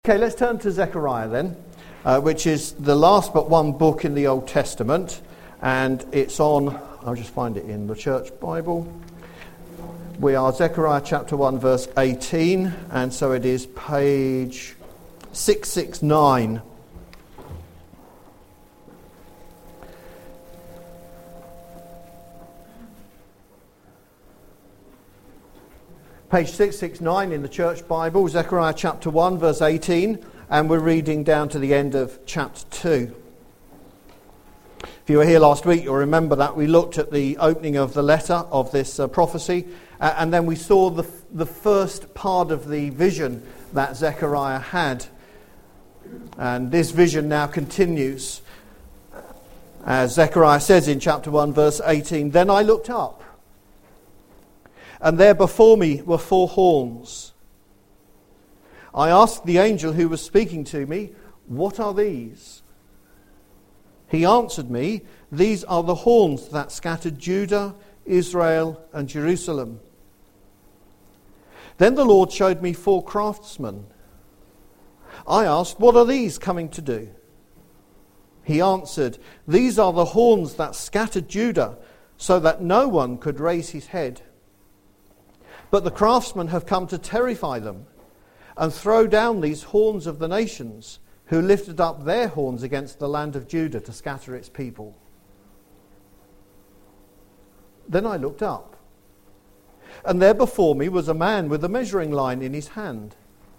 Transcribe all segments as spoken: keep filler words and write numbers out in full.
Okay, let's turn to Zechariah then, uh, which is the last but one book in the Old Testament, and it's on, I'll just find it in the Church Bible. We are Zechariah chapter one, verse eighteen, and so it is page six sixty-nine. Page six sixty-nine in the Church Bible, Zechariah chapter one, verse eighteen, and we're reading down to the end of chapter two. If you were here last week, you'll remember that we looked at the opening of the letter of this uh, prophecy, uh, and then we saw the, the first part of the vision that Zechariah had. And this vision now continues. As Zechariah says in chapter one, verse eighteen, "Then I looked up, and there before me were four horns. I asked the angel who was speaking to me, 'What are these?' He answered me, 'These are the horns that scattered Judah, Israel, and Jerusalem.' Then the Lord showed me four craftsmen. I asked, 'What are these coming to do?' He answered, 'These are the horns that scattered Judah, so that no one could raise his head. But the craftsmen have come to terrify them and throw down these horns of the nations who lifted up their horns against the land of Judah to scatter its people.' Then I looked up, and there before me was a man with a measuring line in his hand.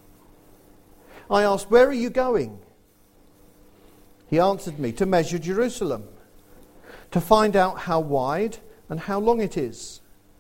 I asked, 'Where are you going?' He answered me, 'To measure Jerusalem, to find out how wide and how long it is.'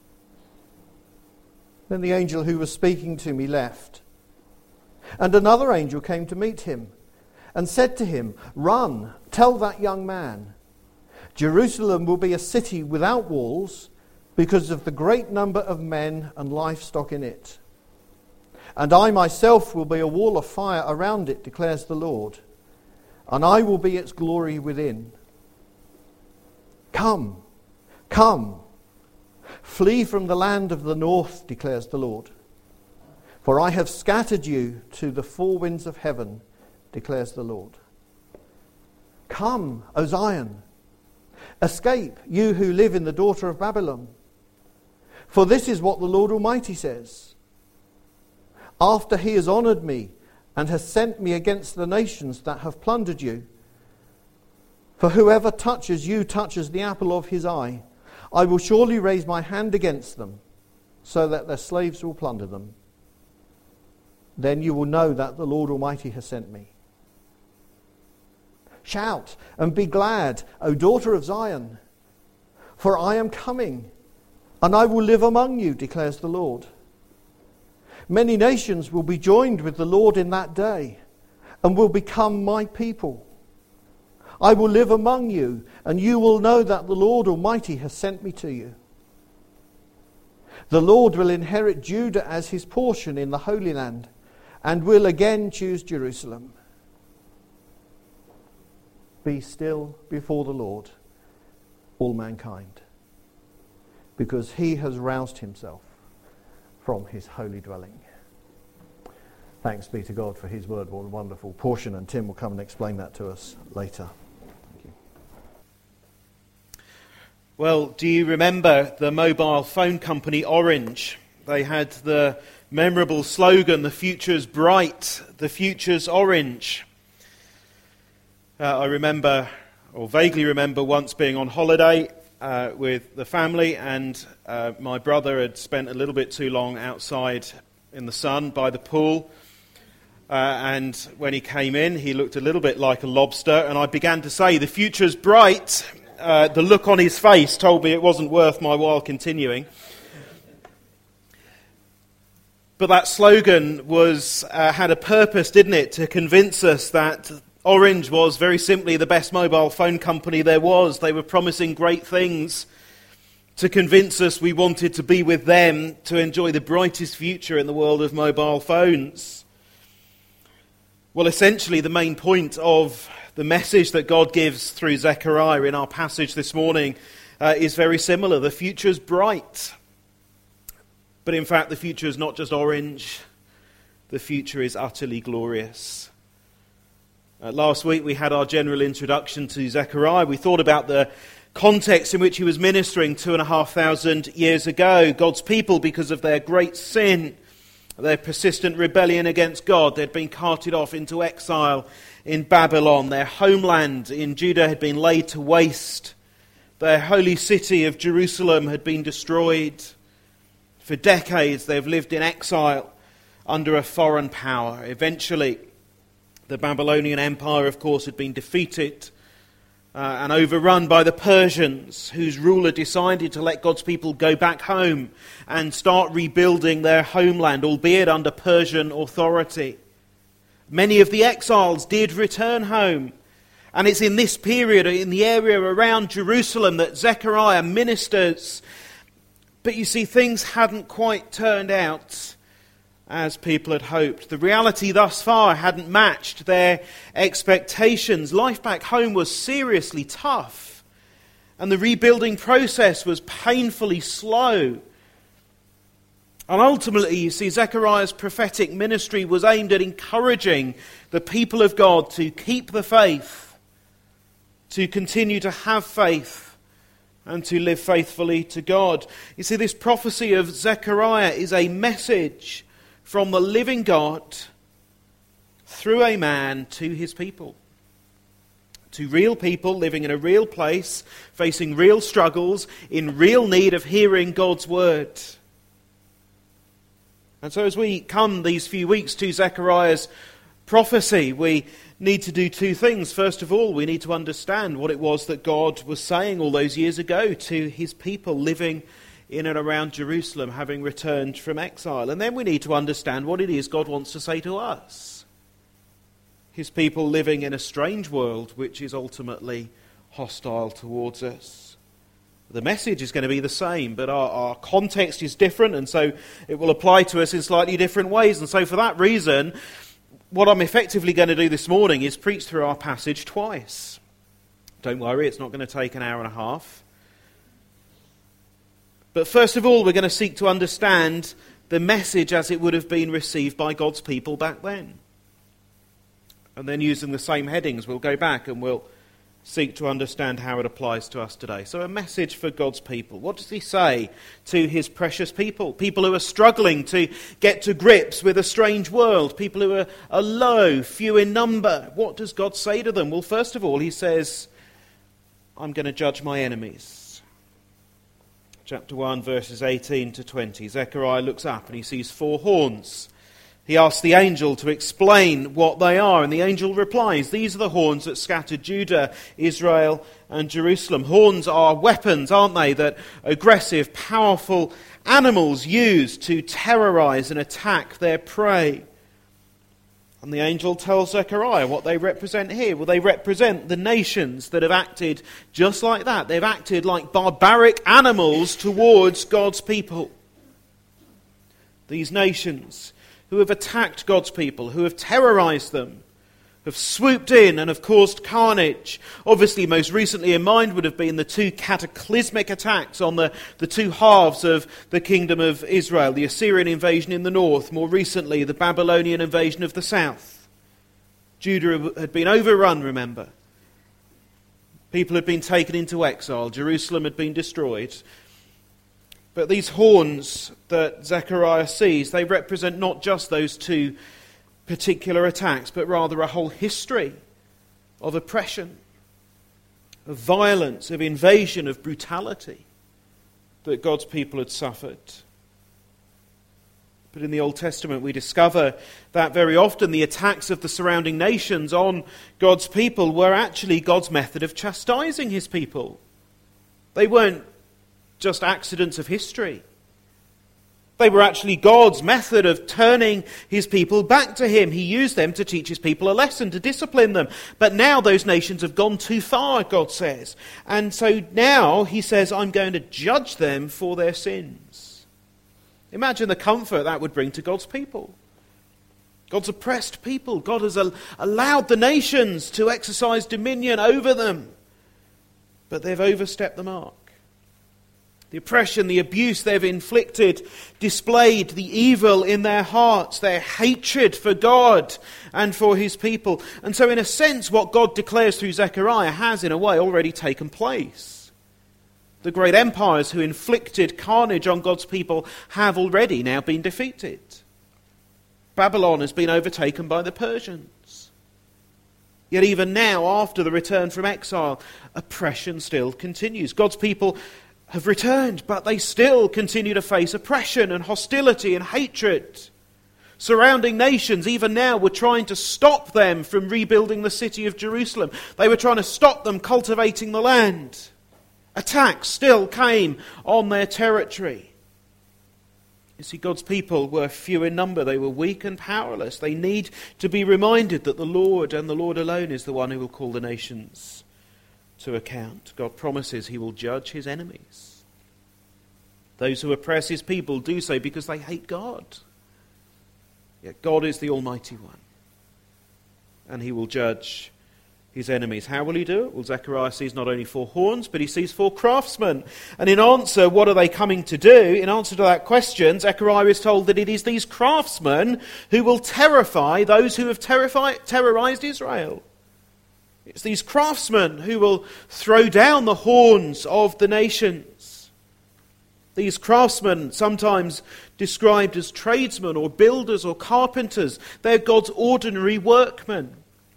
Then the angel who was speaking to me left. And another angel came to meet him and said to him, 'Run, tell that young man, Jerusalem will be a city without walls because of the great number of men and livestock in it. And I myself will be a wall of fire around it, declares the Lord, and I will be its glory within. Come, come. Flee from the land of the north, declares the Lord. For I have scattered you to the four winds of heaven, declares the Lord. Come, O Zion, escape, you who live in the daughter of Babylon. For this is what the Lord Almighty says. After he has honoured me and has sent me against the nations that have plundered you, for whoever touches you touches the apple of his eye, I will surely raise my hand against them, so that their slaves will plunder them. Then you will know that the Lord Almighty has sent me. Shout and be glad, O daughter of Zion, for I am coming, and I will live among you, declares the Lord. Many nations will be joined with the Lord in that day, and will become my people. I will live among you, and you will know that the Lord Almighty has sent me to you. The Lord will inherit Judah as his portion in the Holy Land, and will again choose Jerusalem. Be still before the Lord, all mankind, because he has roused himself from his holy dwelling.'" Thanks be to God for his word, what a wonderful portion, and Tim will come and explain that to us later. Well, do you remember the mobile phone company Orange? They had the memorable slogan, "The future's bright, the future's orange." Uh, I remember, or vaguely remember, once being on holiday uh, with the family, and uh, my brother had spent a little bit too long outside in the sun by the pool. Uh, and when he came in, he looked a little bit like a lobster, and I began to say, "The future's bright." Uh, the look on his face told me it wasn't worth my while continuing. But that slogan was uh, had a purpose, didn't it? To convince us that Orange was very simply the best mobile phone company there was. They were promising great things to convince us we wanted to be with them, to enjoy the brightest future in the world of mobile phones. Well, essentially the main point of the message that God gives through Zechariah in our passage this morning uh, is very similar. The future's bright. But in fact, the future is not just orange. the future is utterly glorious. Uh, last week we had our general introduction to Zechariah. We thought about the context in which he was ministering two and a half thousand years ago. God's people, because of their great sin, their persistent rebellion against God, they'd been carted off into exile in Babylon. Their homeland in Judah had been laid to waste. Their holy city of Jerusalem had been destroyed. For decades they've lived in exile under a foreign power. Eventually, the Babylonian Empire, of course, had been defeated uh, and overrun by the Persians, whose ruler decided to let God's people go back home and start rebuilding their homeland, albeit under Persian authority. Many of the exiles did return home. And it's in this period, in the area around Jerusalem, that Zechariah ministers. But you see, things hadn't quite turned out as people had hoped. The reality thus far hadn't matched their expectations. Life back home was seriously tough. And the rebuilding process was painfully slow. And ultimately, you see, Zechariah's prophetic ministry was aimed at encouraging the people of God to keep the faith, to continue to have faith, and to live faithfully to God. You see, this prophecy of Zechariah is a message from the living God through a man to his people. To real people living in a real place, facing real struggles, in real need of hearing God's word. And so as we come these few weeks to Zechariah's prophecy, we need to do two things. First of all, we need to understand what it was that God was saying all those years ago to his people living in and around Jerusalem, having returned from exile. And then we need to understand what it is God wants to say to us, his people living in a strange world which is ultimately hostile towards us. The message is going to be the same, but our, our context is different, and so it will apply to us in slightly different ways. And so for that reason, what I'm effectively going to do this morning is preach through our passage twice. Don't worry, it's not going to take an hour and a half. But first of all, we're going to seek to understand the message as it would have been received by God's people back then. And then using the same headings, we'll go back and we'll seek to understand how it applies to us today. So a message for God's people. What does he say to his precious people? People who are struggling to get to grips with a strange world. People who are, are low, few in number. What does God say to them? Well, first of all, he says, I'm going to judge my enemies. Chapter one, verses eighteen to twenty. Zechariah looks up and he sees four horns. He asks the angel to explain what they are, and the angel replies, these are the horns that scattered Judah, Israel, and Jerusalem. Horns are weapons, aren't they, that aggressive, powerful animals use to terrorize and attack their prey. And the angel tells Zechariah what they represent here. Well, they represent the nations that have acted just like that. They've acted like barbaric animals towards God's people. These nations who have attacked God's people, who have terrorized them, have swooped in and have caused carnage. Obviously, most recently in mind would have been the two cataclysmic attacks on the, the two halves of the kingdom of Israel, the Assyrian invasion in the north, more recently the Babylonian invasion of the south. Judah had been overrun, remember. People had been taken into exile. Jerusalem had been destroyed. But these horns that Zechariah sees, they represent not just those two particular attacks, but rather a whole history of oppression, of violence, of invasion, of brutality that God's people had suffered. But in the Old Testament we discover that very often the attacks of the surrounding nations on God's people were actually God's method of chastising his people. They weren't just accidents of history. They were actually God's method of turning his people back to him. He used them to teach his people a lesson, to discipline them. But now those nations have gone too far, God says. And so now he says, I'm going to judge them for their sins. Imagine the comfort that would bring to God's people. God's oppressed people. God has allowed the nations to exercise dominion over them. But they've overstepped the mark. The oppression, the abuse they've inflicted displayed the evil in their hearts, their hatred for God and for his people. And so in a sense, what God declares through Zechariah has in a way already taken place. The great empires who inflicted carnage on God's people have already now been defeated. Babylon has been overtaken by the Persians. Yet even now, after the return from exile, oppression still continues. God's people have returned, but they still continue to face oppression and hostility and hatred. Surrounding nations, even now, were trying to stop them from rebuilding the city of Jerusalem. They were trying to stop them cultivating the land. Attacks still came on their territory. You see, God's people were few in number. They were weak and powerless. They need to be reminded that the Lord and the Lord alone is the one who will call the nations to account. God promises he will judge his enemies. Those who oppress his people do so because they hate God. Yet God is the Almighty One, and he will judge his enemies. How will he do it? Well, Zechariah sees not only four horns, but he sees four craftsmen. And in answer, what are they coming to do? In answer to that question, Zechariah is told that it is these craftsmen who will terrify those who have terrified, terrorized Israel. It's these craftsmen who will throw down the horns of the nations. These craftsmen, sometimes described as tradesmen or builders or carpenters, they're God's ordinary workmen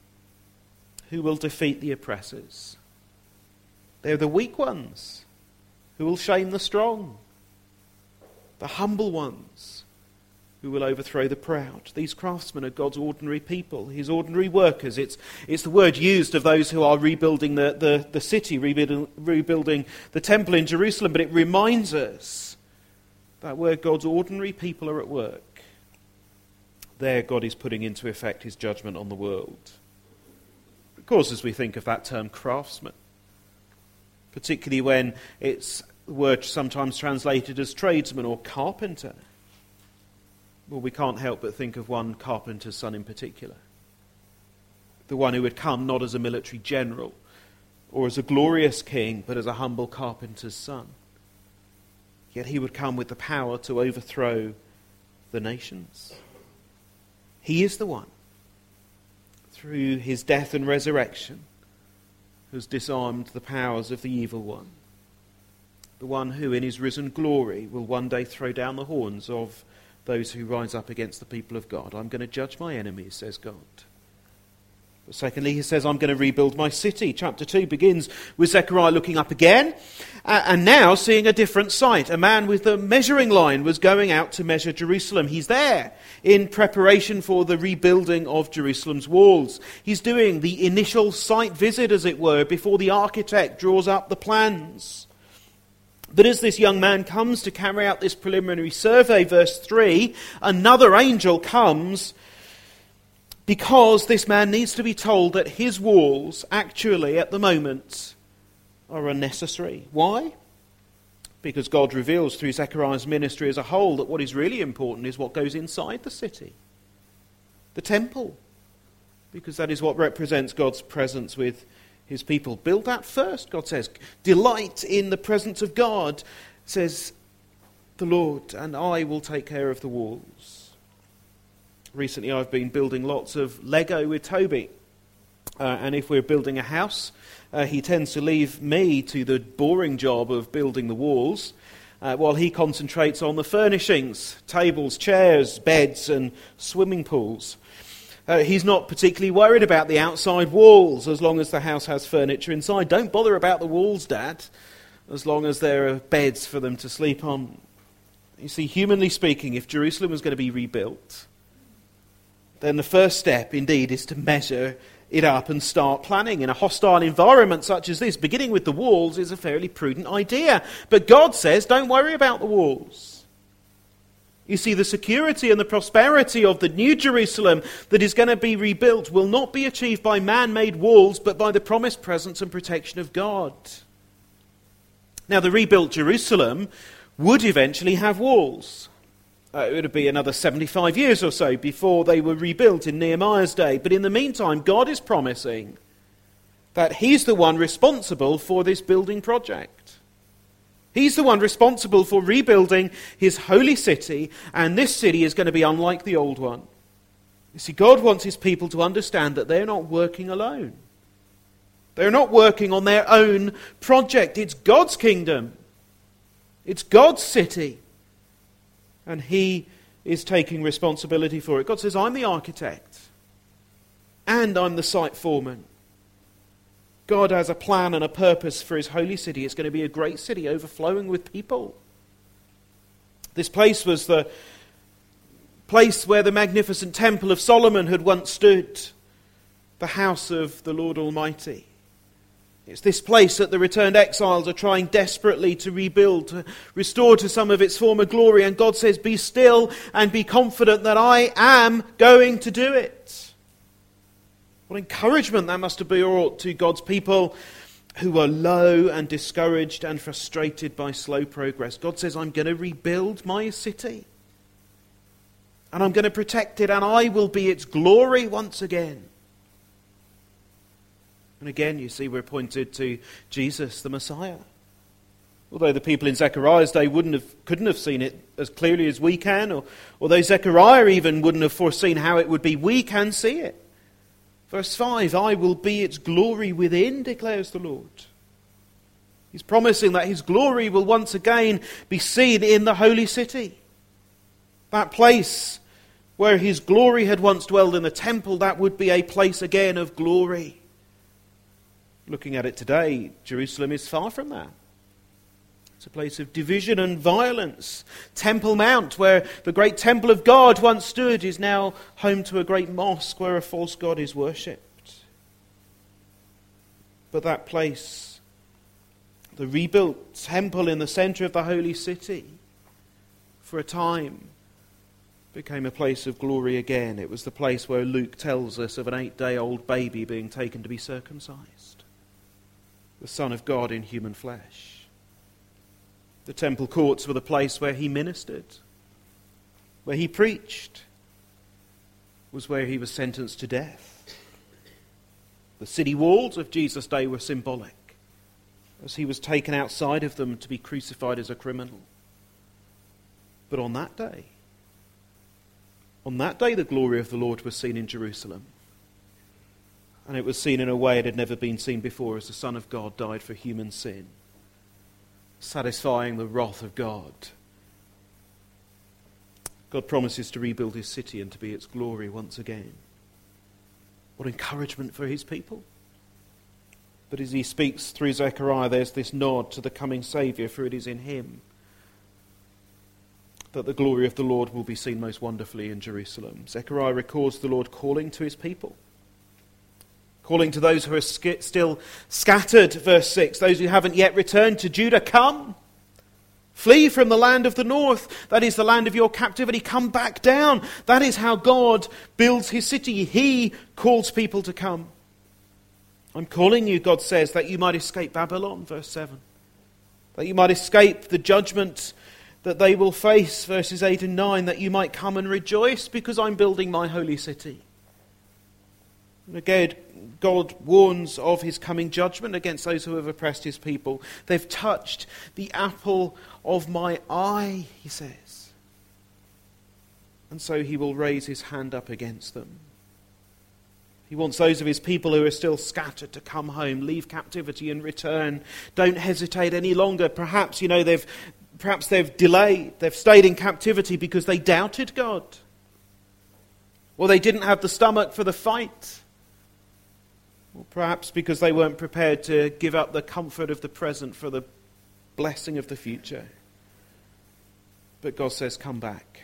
who will defeat the oppressors. They're the weak ones who will shame the strong. The humble ones who will overthrow the proud. These craftsmen are God's ordinary people, his ordinary workers. It's, it's the word used of those who are rebuilding the, the, the city, rebuilding, rebuilding the temple in Jerusalem, but it reminds us that where God's ordinary people are at work, there God is putting into effect his judgment on the world. Of course, as we think of that term craftsman, particularly when it's the word sometimes translated as tradesman or carpenter, well, we can't help but think of one carpenter's son in particular. The one who would come not as a military general or as a glorious king, but as a humble carpenter's son. Yet he would come with the power to overthrow the nations. He is the one, through his death and resurrection, who's disarmed the powers of the evil one. The one who in his risen glory will one day throw down the horns of those who rise up against the people of God. I'm going to judge my enemies, says God. But secondly, he says, I'm going to rebuild my city. Chapter two begins with Zechariah looking up again, uh, and now seeing a different sight. A man with a measuring line was going out to measure Jerusalem. He's there in preparation for the rebuilding of Jerusalem's walls. He's doing the initial site visit, as it were, before the architect draws up the plans. But as this young man comes to carry out this preliminary survey, verse three, another angel comes because this man needs to be told that his walls actually at the moment are unnecessary. Why? Because God reveals through Zechariah's ministry as a whole that what is really important is what goes inside the city. The temple. Because that is what represents God's presence with his people. Build that first, God says. Delight in the presence of God, says the Lord, and I will take care of the walls. Recently I've been building lots of Lego with Toby. Uh, and if we're building a house, uh, he tends to leave me to the boring job of building the walls, uh, while he concentrates on the furnishings, tables, chairs, beds and swimming pools. Uh, he's not particularly worried about the outside walls as long as the house has furniture inside. Don't bother about the walls, Dad, as long as there are beds for them to sleep on. You see, humanly speaking, if Jerusalem was going to be rebuilt, then the first step, indeed, is to measure it up and start planning. In a hostile environment such as this, beginning with the walls is a fairly prudent idea. But God says, don't worry about the walls. You see, the security and the prosperity of the new Jerusalem that is going to be rebuilt will not be achieved by man-made walls, but by the promised presence and protection of God. Now, the rebuilt Jerusalem would eventually have walls. Uh, it would be another seventy-five years or so before they were rebuilt in Nehemiah's day. But in the meantime, God is promising that he's the one responsible for this building project. He's the one responsible for rebuilding his holy city, and this city is going to be unlike the old one. You see, God wants his people to understand that they're not working alone. They're not working on their own project. It's God's kingdom. It's God's city. And he is taking responsibility for it. God says, I'm the architect. And I'm the site foreman. God has a plan and a purpose for his holy city. It's going to be a great city overflowing with people. This place was the place where the magnificent temple of Solomon had once stood, the house of the Lord Almighty. It's this place that the returned exiles are trying desperately to rebuild, to restore to some of its former glory. And God says, be still and be confident that I am going to do it. What encouragement that must have brought to God's people who were low and discouraged and frustrated by slow progress. God says, I'm going to rebuild my city. And I'm going to protect it, and I will be its glory once again. And again, you see, we're pointed to Jesus, the Messiah. Although the people in Zechariah's day wouldn't have, couldn't have seen it as clearly as we can, or although Zechariah even wouldn't have foreseen how it would be, we can see it. Verse five, I will be its glory within, declares the Lord. He's promising that his glory will once again be seen in the holy city. That place where his glory had once dwelled in the temple, that would be a place again of glory. Looking at it today, Jerusalem is far from that. It's a place of division and violence. Temple Mount, where the great temple of God once stood, is now home to a great mosque where a false god is worshipped. But that place, the rebuilt temple in the centre of the holy city, for a time became a place of glory again. It was the place where Luke tells us of an eight-day-old baby being taken to be circumcised. The Son of God in human flesh. The temple courts were the place where he ministered, where he preached, was where he was sentenced to death. The city walls of Jesus' day were symbolic, as he was taken outside of them to be crucified as a criminal. But on that day, on that day the glory of the Lord was seen in Jerusalem. And it was seen in a way it had never been seen before, as the Son of God died for human sin, satisfying the wrath of God. God promises to rebuild his city and to be its glory once again. What encouragement for his people. But as he speaks through Zechariah, there's this nod to the coming Saviour, for it is in him that the glory of the Lord will be seen most wonderfully in Jerusalem. Zechariah records the Lord calling to his people. Calling to those who are sk- still scattered, verse six, those who haven't yet returned to Judah, come. Flee from the land of the north, that is the land of your captivity. Come back down. That is how God builds his city. He calls people to come. I'm calling you, God says, that you might escape Babylon, verse seven. That you might escape the judgment that they will face, verses eight and nine. That you might come and rejoice because I'm building my holy city. And again, God warns of his coming judgment against those who have oppressed his people. They've touched the apple of my eye, he says. And so he will raise his hand up against them. He wants those of his people who are still scattered to come home, leave captivity and return. Don't hesitate any longer. Perhaps, you know, they've perhaps they've delayed, they've stayed in captivity because they doubted God. Or they didn't have the stomach for the fight. Or perhaps because they weren't prepared to give up the comfort of the present for the blessing of the future. But God says, come back.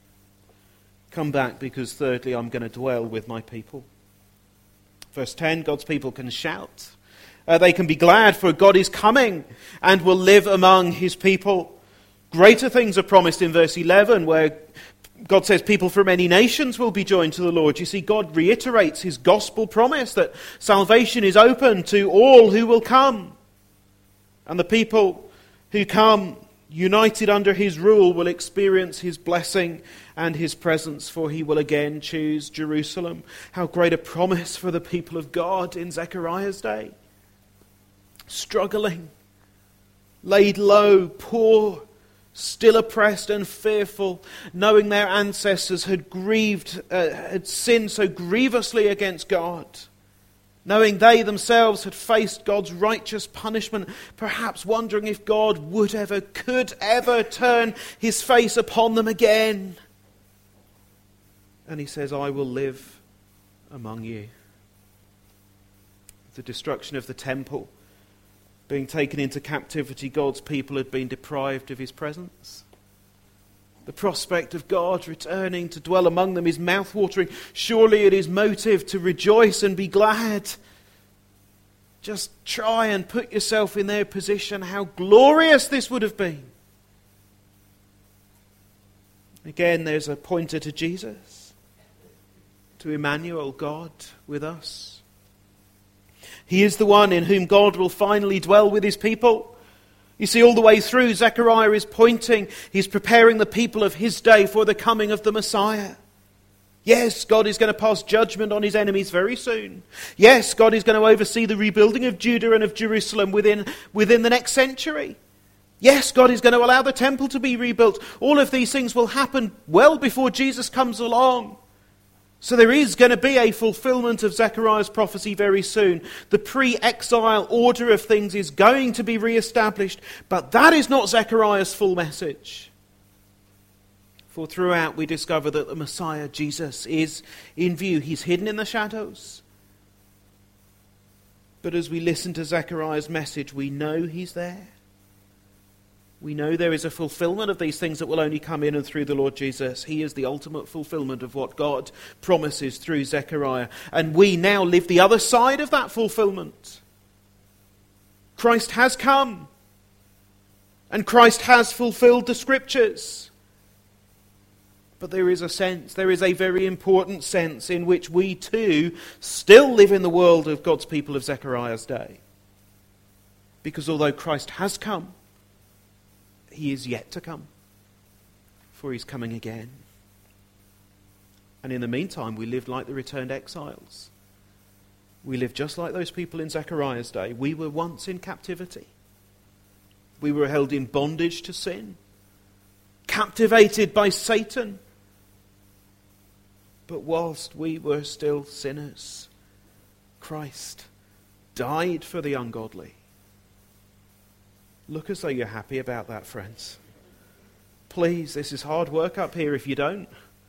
Come back because thirdly, I'm going to dwell with my people. Verse ten, God's people can shout. Uh, they can be glad, for God is coming and will live among his people. Greater things are promised in verse eleven, where God says people from many nations will be joined to the Lord. You see, God reiterates his gospel promise that salvation is open to all who will come. And the people who come united under his rule will experience his blessing and his presence, for he will again choose Jerusalem. How great a promise for the people of God in Zechariah's day. Struggling, laid low, poor, still oppressed and fearful, knowing their ancestors had grieved, uh, had sinned so grievously against God, knowing they themselves had faced God's righteous punishment, perhaps wondering if God would ever, could ever turn his face upon them again. And he says, I will live among you. The destruction of the temple, being taken into captivity, God's people had been deprived of his presence. The prospect of God returning to dwell among them is mouth-watering. Surely it is motive to rejoice and be glad. Just try and put yourself in their position. How glorious this would have been. Again, there's a pointer to Jesus, to Emmanuel, God with us. He is the one in whom God will finally dwell with his people. You see, all the way through, Zechariah is pointing, he's preparing the people of his day for the coming of the Messiah. Yes, God is going to pass judgment on his enemies very soon. Yes, God is going to oversee the rebuilding of Judah and of Jerusalem within, within the next century. Yes, God is going to allow the temple to be rebuilt. All of these things will happen well before Jesus comes along. So there is going to be a fulfillment of Zechariah's prophecy very soon. The pre-exile order of things is going to be re-established, but that is not Zechariah's full message. For throughout we discover that the Messiah, Jesus, is in view. He's hidden in the shadows. But as we listen to Zechariah's message, we know he's there. We know there is a fulfillment of these things that will only come in and through the Lord Jesus. He is the ultimate fulfillment of what God promises through Zechariah. And we now live the other side of that fulfillment. Christ has come. And Christ has fulfilled the Scriptures. But there is a sense, there is a very important sense in which we too still live in the world of God's people of Zechariah's day. Because although Christ has come, he is yet to come, for he's coming again. And in the meantime, we live like the returned exiles. We live just like those people in Zechariah's day. We were once in captivity. We were held in bondage to sin, captivated by Satan. But whilst we were still sinners, Christ died for the ungodly. Look as though you're happy about that, friends. Please, this is hard work up here if you don't.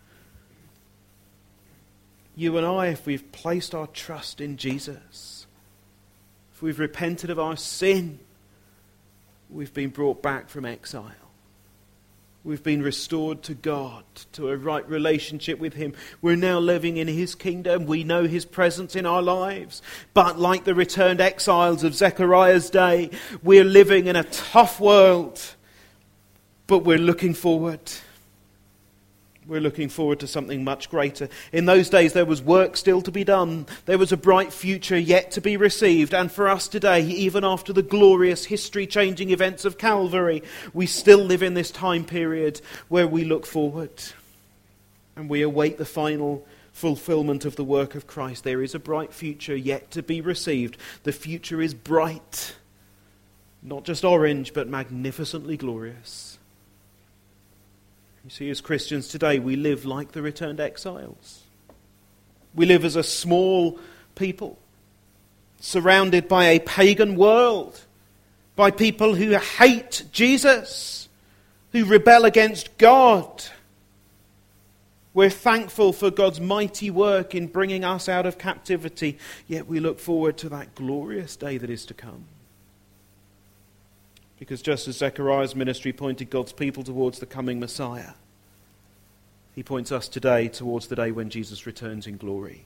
You and I, if we've placed our trust in Jesus, if we've repented of our sin, we've been brought back from exile. We've been restored to God, to a right relationship with him. We're now living in his kingdom. We know his presence in our lives. But like the returned exiles of Zechariah's day, we're living in a tough world. But we're looking forward. We're looking forward to something much greater. In those days, there was work still to be done. There was a bright future yet to be received. And for us today, even after the glorious history-changing events of Calvary, we still live in this time period where we look forward. And we await the final fulfillment of the work of Christ. There is a bright future yet to be received. The future is bright. Not just orange, but magnificently glorious. You see, as Christians today, we live like the returned exiles. We live as a small people, surrounded by a pagan world, by people who hate Jesus, who rebel against God. We're thankful for God's mighty work in bringing us out of captivity, yet we look forward to that glorious day that is to come. Because just as Zechariah's ministry pointed God's people towards the coming Messiah, he points us today towards the day when Jesus returns in glory.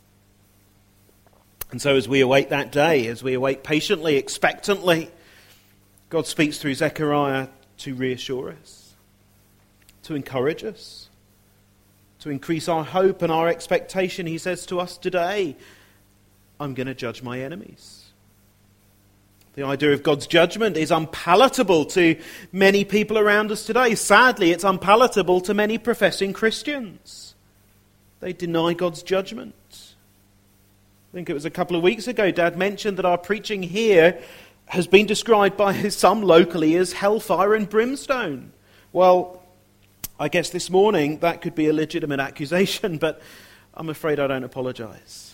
And so as we await that day, as we await patiently, expectantly, God speaks through Zechariah to reassure us, to encourage us, to increase our hope and our expectation. He says to us today, I'm going to judge my enemies. The idea of God's judgment is unpalatable to many people around us today. Sadly, it's unpalatable to many professing Christians. They deny God's judgment. I think it was a couple of weeks ago, Dad mentioned that our preaching here has been described by some locally as hellfire and brimstone. Well, I guess this morning that could be a legitimate accusation, but I'm afraid I don't apologise.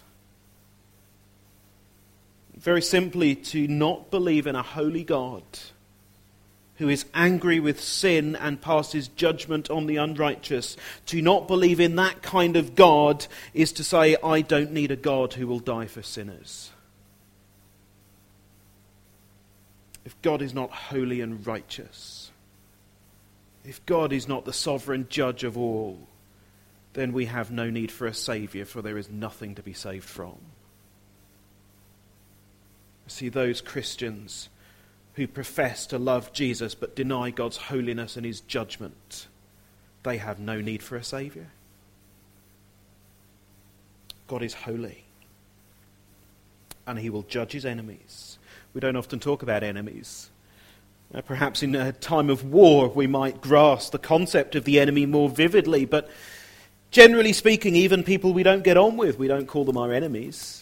Very simply, to not believe in a holy God who is angry with sin and passes judgment on the unrighteous, to not believe in that kind of God is to say, I don't need a God who will die for sinners. If God is not holy and righteous, if God is not the sovereign judge of all, then we have no need for a saviour, for there is nothing to be saved from. See, those Christians who profess to love Jesus but deny God's holiness and his judgment, they have no need for a saviour. God is holy, and he will judge his enemies. We don't often talk about enemies. Uh, perhaps in a time of war we might grasp the concept of the enemy more vividly, but generally speaking, even people we don't get on with, we don't call them our enemies.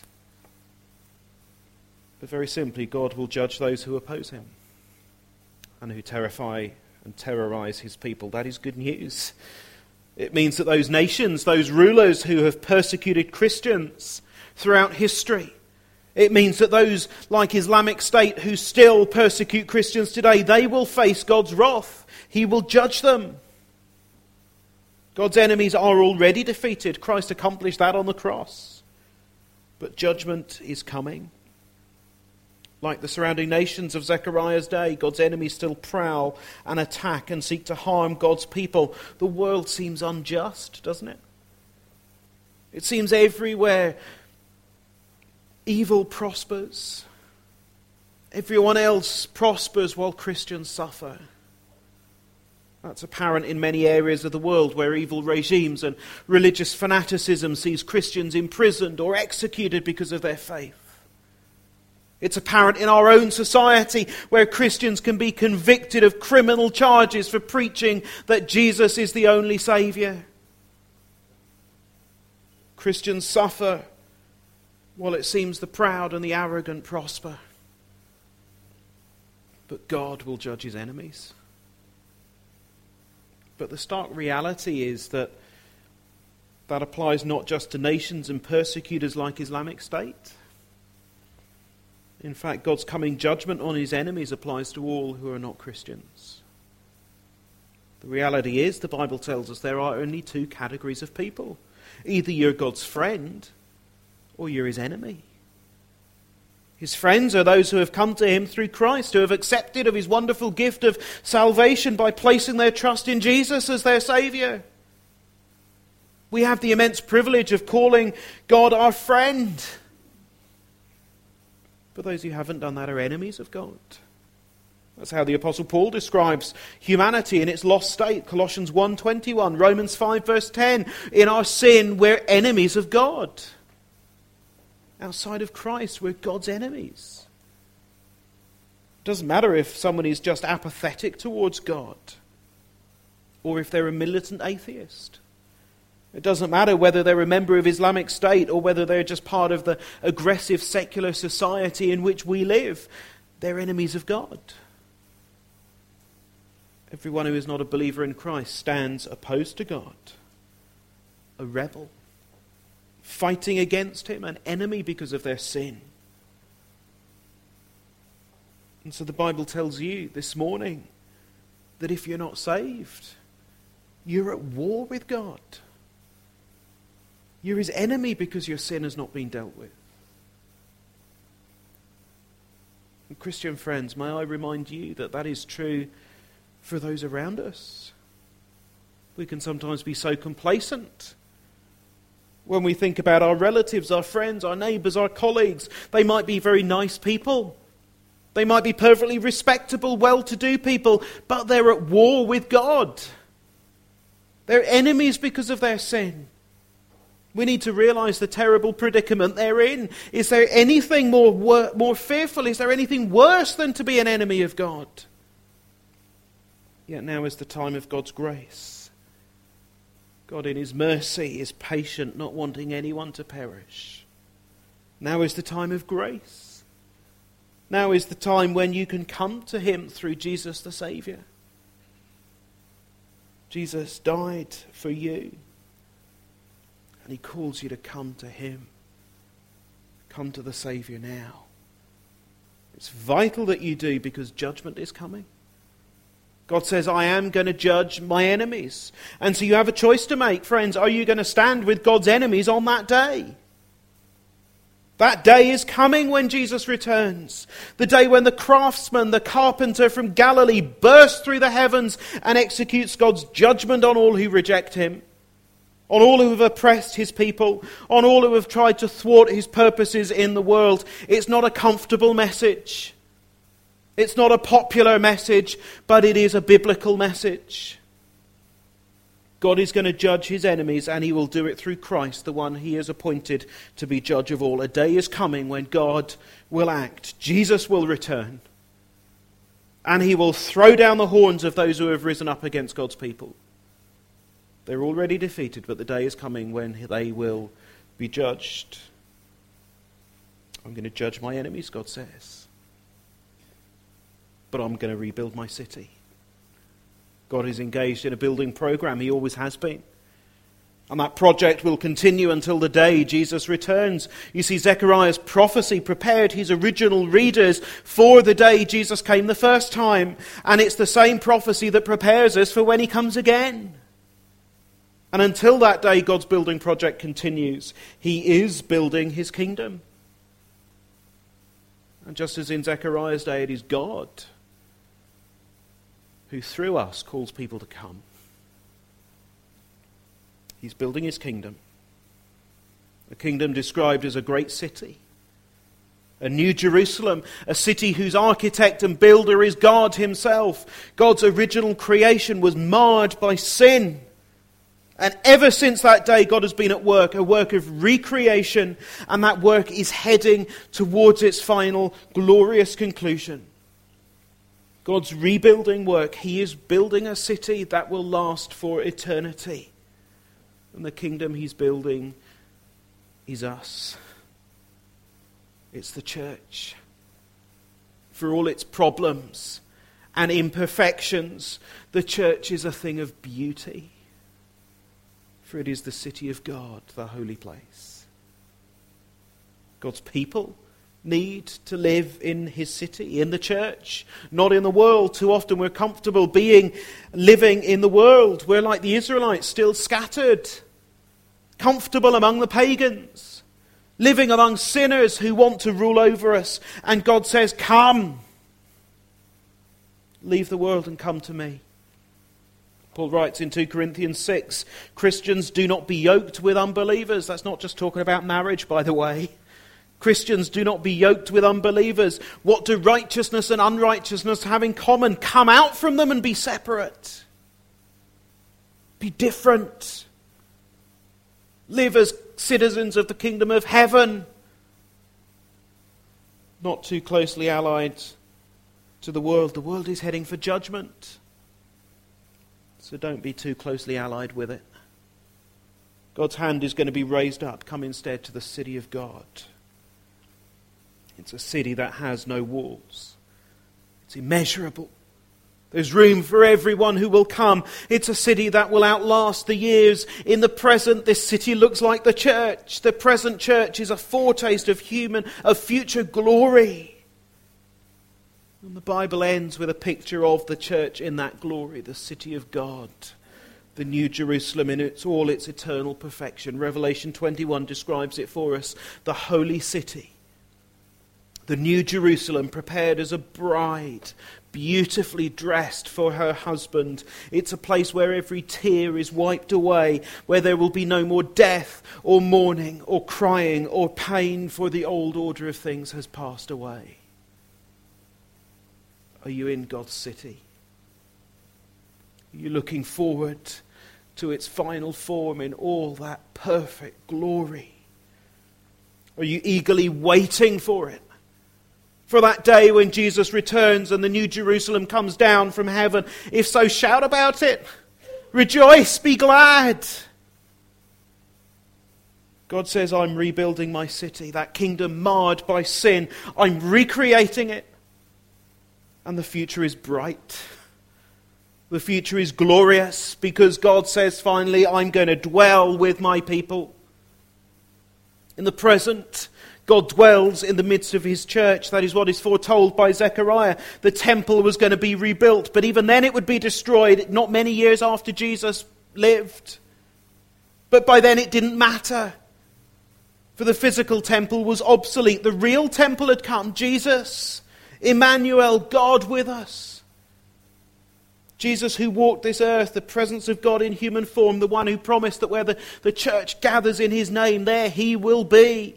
But very simply, God will judge those who oppose him and who terrify and terrorize his people. That is good news. It means that those nations, those rulers who have persecuted Christians throughout history, it means that those like Islamic State who still persecute Christians today, they will face God's wrath. He will judge them. God's enemies are already defeated. Christ accomplished that on the cross. But judgment is coming. Like the surrounding nations of Zechariah's day, God's enemies still prowl and attack and seek to harm God's people. The world seems unjust, doesn't it? It seems everywhere evil prospers. Everyone else prospers while Christians suffer. That's apparent in many areas of the world where evil regimes and religious fanaticism sees Christians imprisoned or executed because of their faith. It's apparent in our own society where Christians can be convicted of criminal charges for preaching that Jesus is the only Saviour. Christians suffer while it seems the proud and the arrogant prosper. But God will judge his enemies. But the stark reality is that that applies not just to nations and persecutors like Islamic State. In fact, God's coming judgment on his enemies applies to all who are not Christians. The reality is, the Bible tells us there are only two categories of people. Either you're God's friend or you're his enemy. His friends are those who have come to him through Christ, who have accepted of his wonderful gift of salvation by placing their trust in Jesus as their Saviour. We have the immense privilege of calling God our friend. But those who haven't done that are enemies of God. That's how the Apostle Paul describes humanity in its lost state. Colossians one twenty-one, Romans five verse ten. In our sin, we're enemies of God. Outside of Christ, we're God's enemies. It doesn't matter if someone is just apathetic towards God or if they're a militant atheist. It doesn't matter whether they're a member of Islamic State or whether they're just part of the aggressive secular society in which we live. They're enemies of God. Everyone who is not a believer in Christ stands opposed to God, a rebel, fighting against him, an enemy because of their sin. And so the Bible tells you this morning that if you're not saved, you're at war with God. You're his enemy because your sin has not been dealt with. And Christian friends, may I remind you that that is true for those around us. We can sometimes be so complacent when we think about our relatives, our friends, our neighbours, our colleagues. They might be very nice people. They might be perfectly respectable, well-to-do people, but they're at war with God. They're enemies because of their sin. We need to realise the terrible predicament they're in. Is there anything more, wor- more fearful? Is there anything worse than to be an enemy of God? Yet now is the time of God's grace. God in his mercy is patient, not wanting anyone to perish. Now is the time of grace. Now is the time when you can come to him through Jesus the Saviour. Jesus died for you. And he calls you to come to him. Come to the Saviour now. It's vital that you do, because judgment is coming. God says, I am going to judge my enemies. And so you have a choice to make, friends. Are you going to stand with God's enemies on that day? That day is coming when Jesus returns. The day when the craftsman, the carpenter from Galilee, bursts through the heavens and executes God's judgment on all who reject him, on all who have oppressed his people, on all who have tried to thwart his purposes in the world. It's not a comfortable message. It's not a popular message, but it is a biblical message. God is going to judge his enemies, and he will do it through Christ, the one he has appointed to be judge of all. A day is coming when God will act. Jesus will return, and he will throw down the horns of those who have risen up against God's people. They're already defeated, but the day is coming when they will be judged. I'm going to judge my enemies, God says. But I'm going to rebuild my city. God is engaged in a building program. He always has been. And that project will continue until the day Jesus returns. You see, Zechariah's prophecy prepared his original readers for the day Jesus came the first time. And it's the same prophecy that prepares us for when he comes again. And until that day, God's building project continues. He is building his kingdom. And just as in Zechariah's day, it is God who through us calls people to come. He's building his kingdom. A kingdom described as a great city. A new Jerusalem, a city whose architect and builder is God himself. God's original creation was marred by sin. And ever since that day, God has been at work, a work of recreation, and that work is heading towards its final glorious conclusion. God's rebuilding work, he is building a city that will last for eternity. And the kingdom he's building is us. It's the church. For all its problems and imperfections, the church is a thing of beauty. For it is the city of God, the holy place. God's people need to live in his city, in the church, not in the world. Too often we're comfortable being, living in the world. We're like the Israelites, still scattered, comfortable among the pagans, living among sinners who want to rule over us. And God says, come, leave the world and come to me. Paul writes in two Corinthians six, Christians, do not be yoked with unbelievers. That's not just talking about marriage, by the way. Christians, do not be yoked with unbelievers. What do righteousness and unrighteousness have in common? Come out from them and be separate. Be different. Live as citizens of the kingdom of heaven. Not too closely allied to the world. The world is heading for judgment. So don't be too closely allied with it. God's hand is going to be raised up. Come instead to the city of God. It's a city that has no walls. It's immeasurable. There's room for everyone who will come. It's a city that will outlast the years. In the present, this city looks like the church. The present church is a foretaste of human, of future glory. And the Bible ends with a picture of the church in that glory, the city of God, the new Jerusalem in its all its eternal perfection. Revelation twenty-one describes it for us, the holy city. The new Jerusalem prepared as a bride, beautifully dressed for her husband. It's a place where every tear is wiped away, where there will be no more death or mourning or crying or pain, for the old order of things has passed away. Are you in God's city? Are you looking forward to its final form in all that perfect glory? Are you eagerly waiting for it? For that day when Jesus returns and the new Jerusalem comes down from heaven? If so, shout about it. Rejoice, be glad. God says, I'm rebuilding my city, that kingdom marred by sin. I'm recreating it. And the future is bright. The future is glorious because God says, finally, I'm going to dwell with my people. In the present, God dwells in the midst of his church. That is what is foretold by Zechariah. The temple was going to be rebuilt, but even then it would be destroyed not many years after Jesus lived. But by then it didn't matter. For the physical temple was obsolete. The real temple had come. Jesus, Emmanuel, God with us. Jesus who walked this earth, the presence of God in human form, the one who promised that where the, the church gathers in his name, there he will be.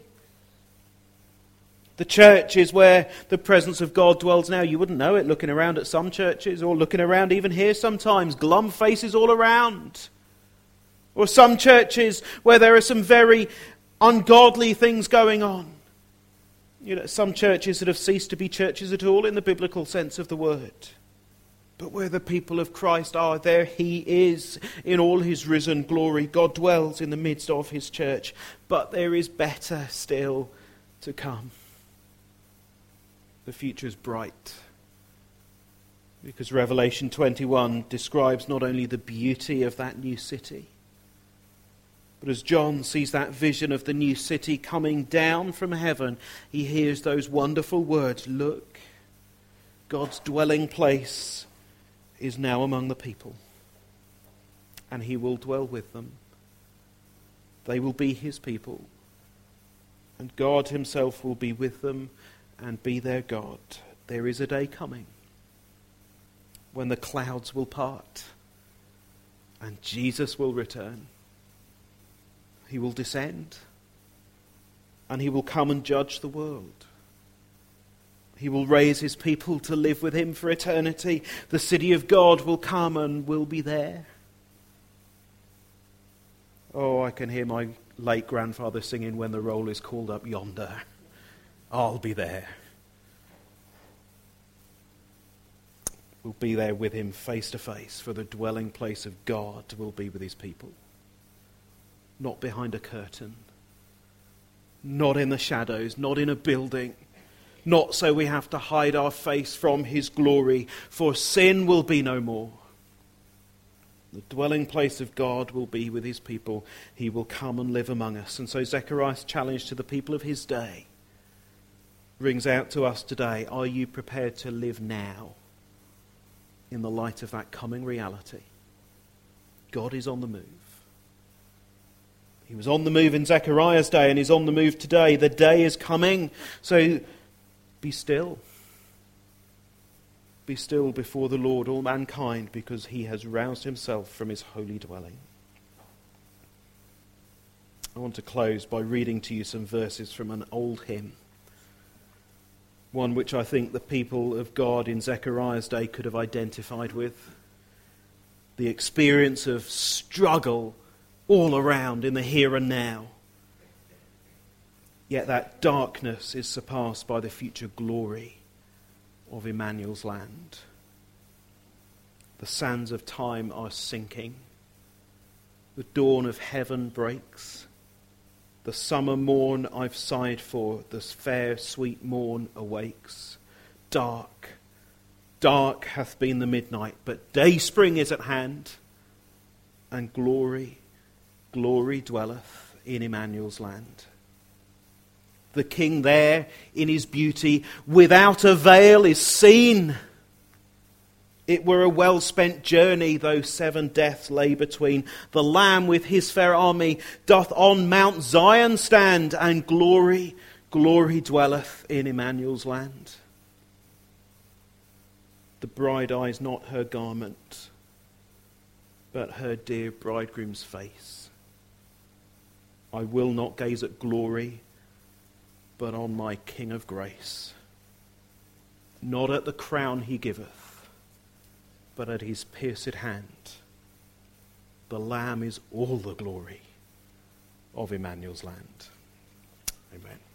The church is where the presence of God dwells now. You wouldn't know it looking around at some churches, or looking around even here sometimes. Glum faces all around. Or some churches where there are some very ungodly things going on. You know, some churches that have ceased to be churches at all in the biblical sense of the word. But where the people of Christ are, there he is in all his risen glory. God dwells in the midst of his church. But there is better still to come. The future is bright. Because Revelation twenty-one describes not only the beauty of that new city, but as John sees that vision of the new city coming down from heaven, he hears those wonderful words, look, God's dwelling place is now among the people, and he will dwell with them. They will be his people, and God himself will be with them and be their God. There is a day coming when the clouds will part and Jesus will return. He will descend and he will come and judge the world. He will raise his people to live with him for eternity. The city of God will come and will be there. Oh, I can hear my late grandfather singing When the Roll is Called Up Yonder. I'll be there. We'll be there with him face to face, for the dwelling place of God will be with his people. Not behind a curtain. Not in the shadows. Not in a building. Not so we have to hide our face from his glory, for sin will be no more. The dwelling place of God will be with his people. He will come and live among us. And so Zechariah's challenge to the people of his day rings out to us today. Are you prepared to live now in the light of that coming reality? God is on the move. He was on the move in Zechariah's day and he's on the move today. The day is coming. So be still. Be still before the Lord, all mankind, because he has roused himself from his holy dwelling. I want to close by reading to you some verses from an old hymn. One which I think the people of God in Zechariah's day could have identified with. The experience of struggle all around in the here and now. Yet that darkness is surpassed by the future glory of Emmanuel's land. The sands of time are sinking. The dawn of heaven breaks. The summer morn I've sighed for, this fair sweet morn awakes. Dark, dark hath been the midnight, but day spring is at hand, and glory, glory dwelleth in Emmanuel's land. The King there in his beauty without a veil is seen. It were a well-spent journey, though seven deaths lay between. The Lamb with his fair army doth on Mount Zion stand, and glory, glory dwelleth in Emmanuel's land. The bride eyes not her garment, but her dear bridegroom's face. I will not gaze at glory, but on my King of grace. Not at the crown he giveth, but at his pierced hand. The Lamb is all the glory of Emmanuel's land. Amen.